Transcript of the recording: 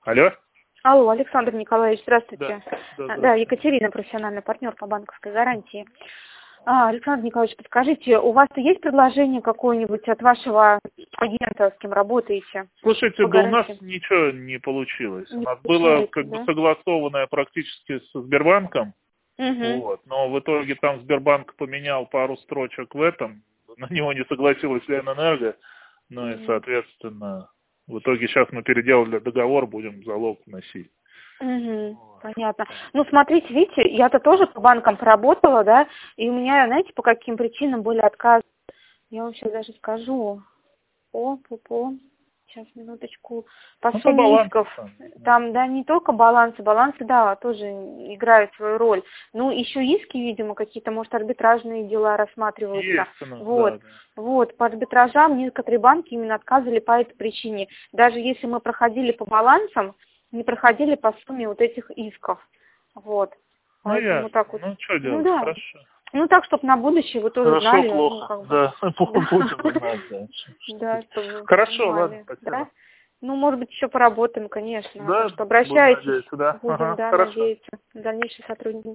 Алло? Алло, Александр Николаевич, здравствуйте. Да, Екатерина, профессиональный партнер по банковской гарантии. Александр Николаевич, подскажите, у вас есть предложение какое-нибудь от вашего агента, с кем работаете? Слушайте, да у нас ничего не получилось. У нас было согласованное практически со Сбербанком, вот, но в итоге там Сбербанк поменял пару строчек в этом, на него не согласилась Ленэнерго, ну и, соответственно, в итоге сейчас мы переделали договор, будем залог вносить. Понятно. Ну, смотрите, видите, я-то тоже по банкам поработала, да, и у меня, знаете, по каким причинам были отказы. Я вам сейчас даже скажу. Сейчас, минуточку. По сумме исков. Там, да, не только балансы, да, тоже играют свою роль. Ну, еще иски, видимо, какие-то, может, арбитражные дела рассматриваются. Вот, по арбитражам некоторые банки именно отказывали по этой причине. Даже если мы проходили по балансам, не проходили по сумме вот этих исков. Вот. Поэтому так вот. Ну, что делать? Хорошо. Ну, так, чтобы на будущее вы тоже знали. Плохо. Да, будем знать, да. Чтобы хорошо, ладно, спасибо. Да? Ну, может быть, еще поработаем, конечно. Да, так что обращайтесь. Будем надеяться, да. Будем, надеяться. Дальнейшее сотрудничество.